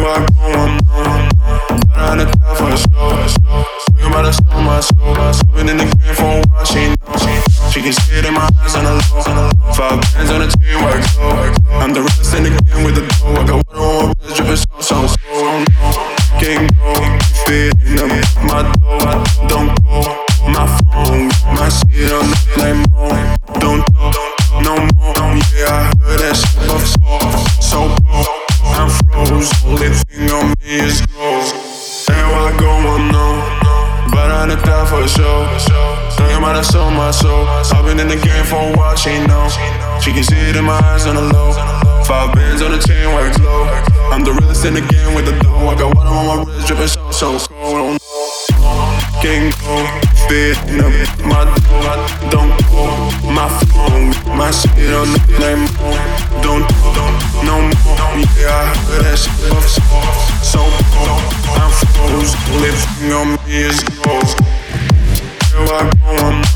I go, I'm known. But I done die for a show. Thinking about to sell my soul. I've been in the game for a while, she knows. She can see it in my eyes on the low. 5 bands on the team, work slow. I'm the realest in the game with the dough. I got water on my wrist, dripping so cold. Can't go, feeling up my dough. Don't go, my phone, my shit on the plane mode. Don't talk, no more. Yeah, I heard that shit before. So cold, I'm froze. Only thing on me is gold. Everywhere I go, I'm known. But I done die for a show. Thinking about to sell my soul. I've been in the game for a while, she knows. She can see it in my eyes on the low. 5 bands on the chain, works low. I'm the realest in the game with the dough. I got water on my wrist, dripping so cold. Can't go, feeling up my dough. Don't go, my phone, my shit on the plane mode. Don't no more. Yeah, I heard that shit before. So cold, I'm froze. Only thing on me is gold. Here I go, I'm